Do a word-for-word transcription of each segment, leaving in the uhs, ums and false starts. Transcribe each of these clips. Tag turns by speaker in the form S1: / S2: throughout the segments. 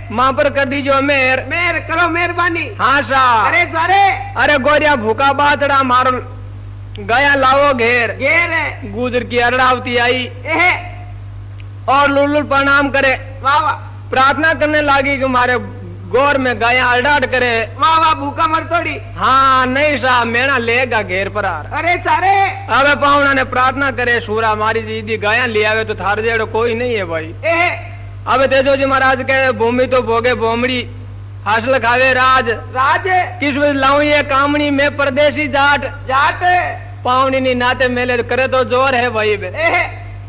S1: माँ पर कर दीजो मेहर।
S2: मेहर करो मेहरबानी।
S1: हाँ सा।
S2: अरे सारे
S1: अरे गोरिया भूखा बातड़ा मारो गया लाओ घेर।
S2: घेर है
S1: गुजर की अरड़ावती आई
S2: एह
S1: और लुल प्रणाम करे।
S2: वाह वाह
S1: प्रार्थना करने लगी कि मारे गौर में गाया अरडाट करे।
S2: वाह वाह भूखा मर थोड़ी।
S1: हाँ नहीं सा मेरा लेगा घेर पर आर।
S2: अरे सारे
S1: अबे पाहुणा ने प्रार्थना करे सूरा मारी दीदी गाया ले आवे तो थार जेड़ो कोई नहीं है भाई।
S2: एह
S1: अबे तेजो जी महाराज के भूमि तो भोगे भोमड़ी हासिल खावे राज।
S2: राज
S1: किस वजह लाऊं ये कामनी में परदेसी जाट।
S2: जाट
S1: पावनी नी नाते मेले करे तो जोर है भाई बे।
S2: एह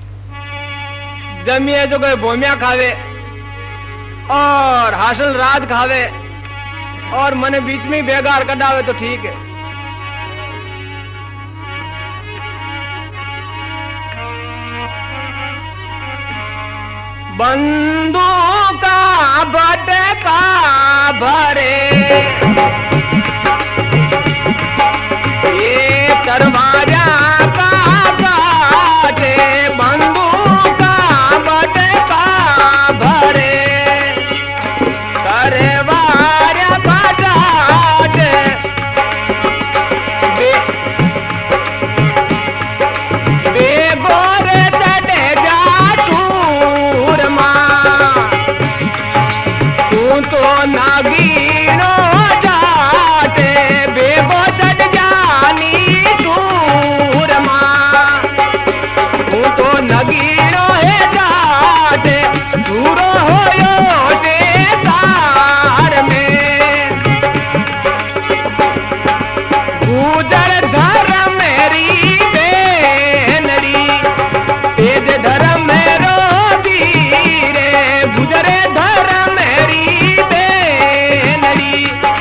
S1: जमिए जो कोई भूमिया खावे और हासिल राज खावे और मने बीच में बेगार कटावे तो ठीक है। बंदू का बटका भरे ये तरवारा का बाटे। बंदू का बटका भरे तरवारा बटाटे। बेगोर तटे जा चूरमा तू तो नागीनो जाटे। बेगो तट जानी चूरमा तू तो नगीनो है जाटे। दूरो होयो जे तार में गुजर धर्म मेरी बेनरी। तेज धर्म मेरो धीरे गुजरे धर्म मेरी बेनरी।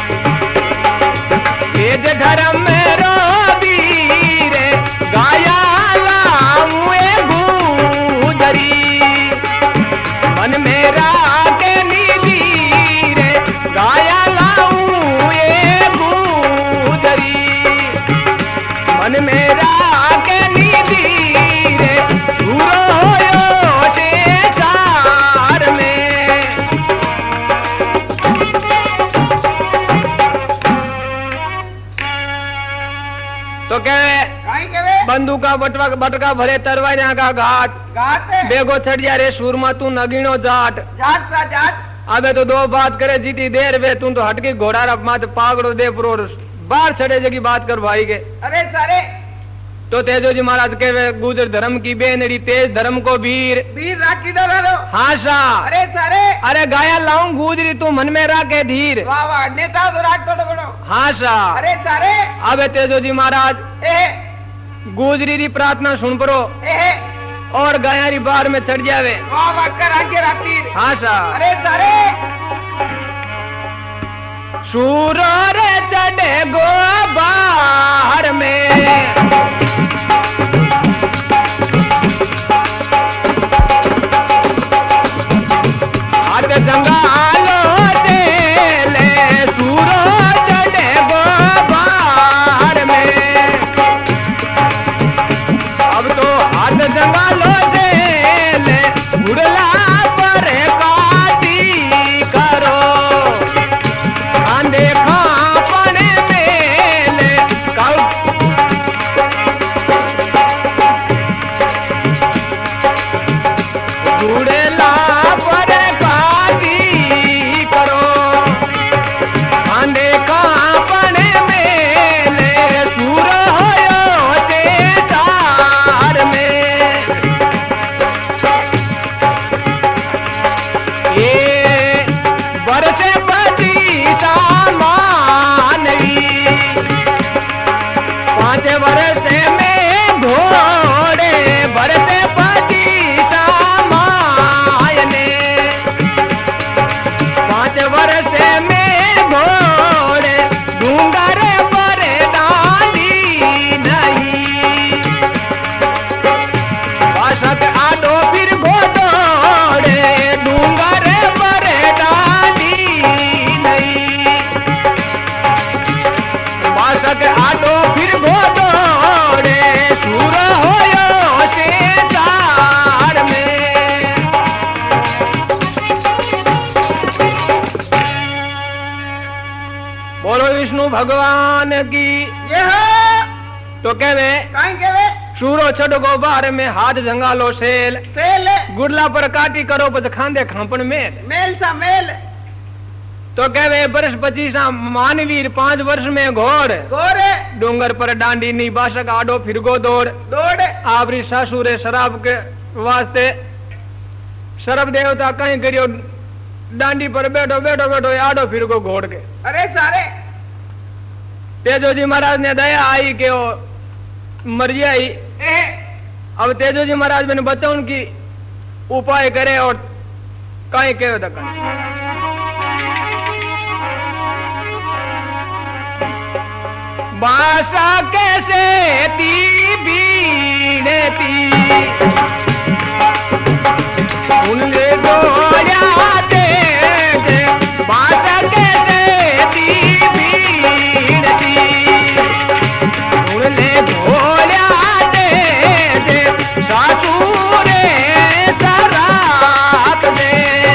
S1: तेज धर्म मेरो धीरे गाया लाऊं ए गुजरी। मन मेरा के नीली रे गाया लाऊं ए गुजरी। मन मेरा के नीली रे दूरो होयो जे चार में। तो कहे
S2: काई केवे
S1: बंदूक का बटवा बटका भरे तरवारिया का घाट।
S2: घाट
S1: बेगो छड़ जा रे सूरमा तू नगीनो जाट।
S2: जाट सा जाट
S1: अबे तो दो बात करे जीती देर वे तू तो हटके घोड़ा रफ मात पागड़ो दे पुरो बाहर छड़े जगी बात कर भाई के।
S2: अरे सारे
S1: तो तेजो जी महाराज के वे गुजर धर्म की बेनड़ी तेज धर्म को वीर।
S2: वीर राखी डरो।
S1: हाँ सा।
S2: अरे सारे
S1: अरे गाया लाऊं गुजरी तू मन में राखे धीर।
S2: वाह वाह नेता तो राख तो बनो।
S1: हाँ सा।
S2: अरे सारे
S1: अबे तेजो जी महाराज
S2: एह
S1: गुजरी री प्रार्थना सुन परो
S2: एह
S1: और गाया री बार में चढ़ जावे।
S2: वाह वाह कर आगे राती।
S1: हाँ सा।
S2: अरे सारे
S1: सूरो रे चढ़े गो बाहर में हाथ जंगालो दे ले। सूरो चढ़े गो बाहर में अब तो हाथ जंगालो दे ले। उड़ला पर काटी करो देखा अपने मेले कल जुड़ेला पर काटी बोलो विष्णु भगवान की।
S2: ये हो
S1: तो कहवे
S2: काई केवे
S1: सूरो छड़को बार में हाथ जंगालो सेल
S2: सेल
S1: गुड़ला पर काटी करो पत खांदे खांपन मेल।
S2: मेल सा मेल
S1: तो कहवे बरस पचीसा मानवीर पांच वर्ष में घोड़
S2: गोरे
S1: डूंगर पर डांडी नी बासक आडो फिरगो दौड़
S2: दौड़
S1: आवरी सासुरे शराब के वास्ते शरब देवता कहीं करियो डांडी पर बैठो बैठो बैठो आडो फिरगो घोड़ के।
S2: अरे सारे
S1: तेजो जी महाराज ने दया आई के वो मर आई।
S2: ए
S1: अब तेजो जी महाराज मैंने बच्चों की उपाय करे और कहीं कहो तो कहीं बासा कैसे ती बीड़े ती उनले गोया दे बासा कैसे ती बीड़े ती उनले गोया दे सासुरे सराप दे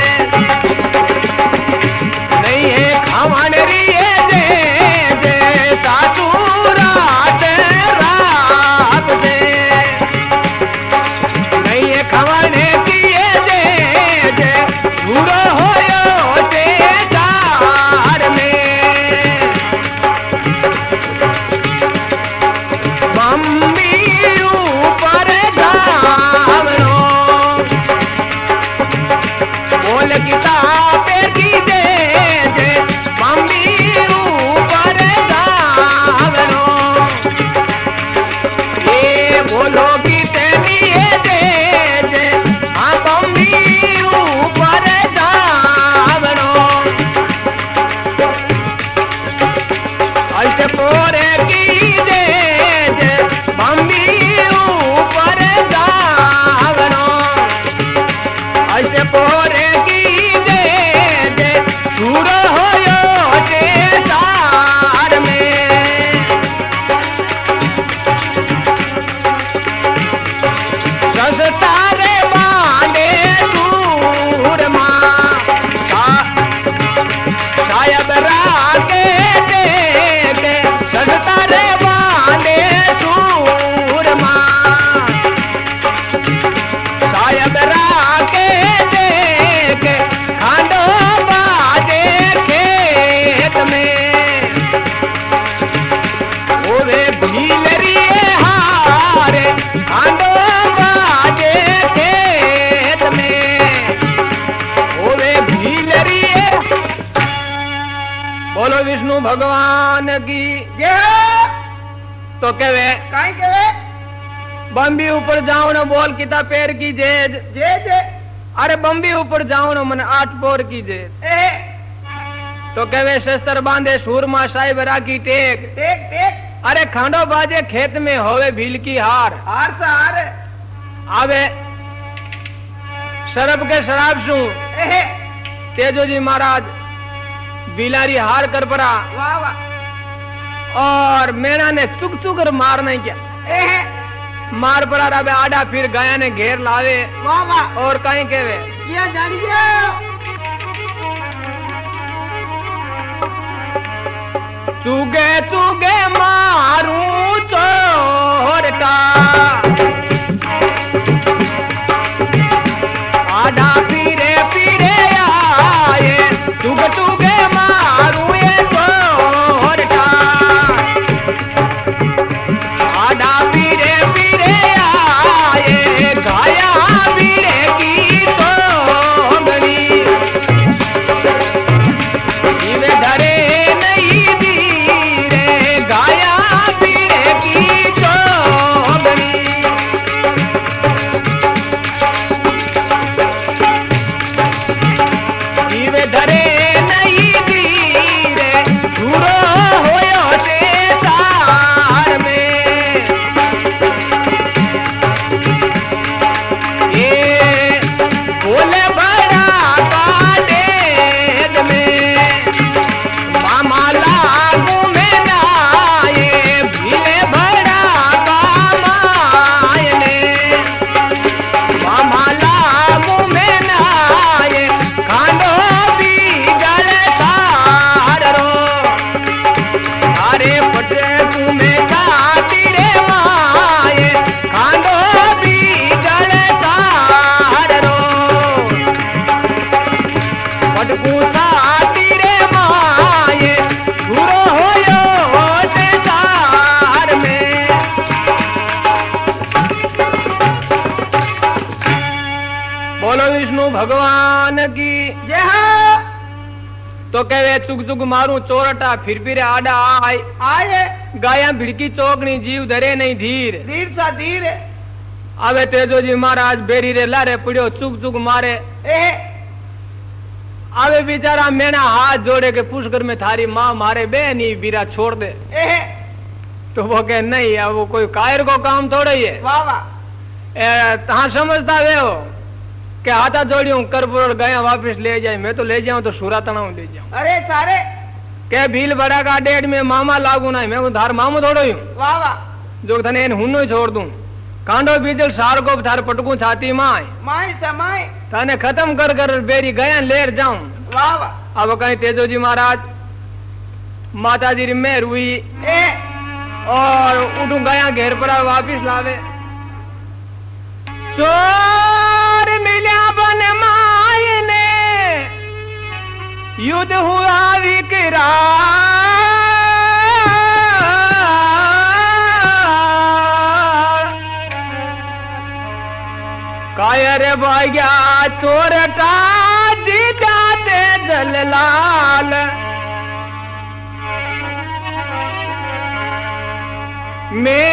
S1: नहीं है खावन रिए दे सासुरा रात दे नहीं है खवाने किए दे दे बुरो होयो ते दार में बम्बी ऊपर दामनो बोल किताब की दे दे बम्बी ऊपर दामनो ये बोलो की तेनिए दे दे हाँ बम्बी ऊपर दामनो अल्ट पोरे की दे दे बम्बी ऊपर दामनो अल्ट पोरे की दे दे सूरो होयो ते तार में सस्तारे बांधे दूर माँ सायब राके देखे सस्तारे बांधे दूर माँ सायब राके देखे खांडो बाजे खेत में ओवे भीलरिए हारे खांडो बाजे खेत में ओवे भीलरिए। बोलो विष्णु भगवान की।
S2: ये हो
S1: तो कहवे
S2: काई केवे
S1: बम्बी ऊपर जाओ ना बोल किता पैर की जेज
S2: जे जे
S1: अरे बम्बी ऊपर जाओ ना मन आठ पोर की जेज।
S2: ए
S1: तो कहवे शस्त्र बांधे सूरमा साहिब राखी टेक
S2: टेक टेक
S1: अरे खांडो बाजे खेत में होवे भील की हार
S2: हार सा हार
S1: आवे शरब के शराब सू
S2: ए
S1: तेजो जी महाराज बिलारी हार कर पड़ा
S2: वाह वाह
S1: और मेना ने चुक चुक कर मार नहीं किया
S2: ए
S1: मार पड़ा रहा आडा फिर गया ने घेर लावे
S2: वाह वाह
S1: और कहीं केवे
S2: किया जानिए
S1: चुगे चुगे मारू चोर का आडा पीरे पीरे आए चुग चुगे मारू ये चोर का आडा पीरे पीरे आए गाया पीरे की चोंगनी इवे डरे नहीं दी गाया पीरे की चोंगनी इवे डरे नहीं दी रे दूरो होयो ते तार में ये बोले बड़ा काटेद में मामा लागू में ना ये भीले बड़ा कामाय ने मामा लागू में ना ये खांडो भी तो कहे चुग चुग मारू चोरटा फिर फिर आडा आय
S2: आए
S1: गाया भिड़की चौकनी जीव धरे नहीं धीर
S2: धीर सा धीर
S1: अबे तेजो जी महाराज बेरी रे लारे पड़ियो चुग चुग मारे
S2: ए
S1: अबे बेचारा मेना हाथ जोड़े के पुष्कर में थारी माँ मारे बे नहीं बीरा छोड़ दे
S2: ए
S1: तो वो कहे नहीं अब वो कोई कायर को काम थोड़ा ही है
S2: वाह वाह
S1: हाँ समझता वे हो के हाथा जोड़ियो कर पुरोड़ गया वापिस ले जाए मैं तो ले जाऊं तो सूरा तनाऊ ले जाऊं
S2: अरे सारे
S1: के भील बड़ा का डेढ़ में मामा लागू ना मैं धार मामू थोड़ो ही
S2: वाह वाह
S1: जो थने हुनो छोड़ दूं कांडो बीजल सार को थार पटकू छाती माए
S2: माए समय
S1: थाने खत्म कर कर बेरी गया लेर जाऊं
S2: वाह वाह
S1: अब कहीं तेजो जी महाराज माता जी मेहर हुई
S2: ए
S1: और उठू गया घेर पर वापिस लावे चोर मिल्या बन माए ने युद्ध हुआ विकरा कायर भाग्या चोरटा दीदा दे जललाल मैं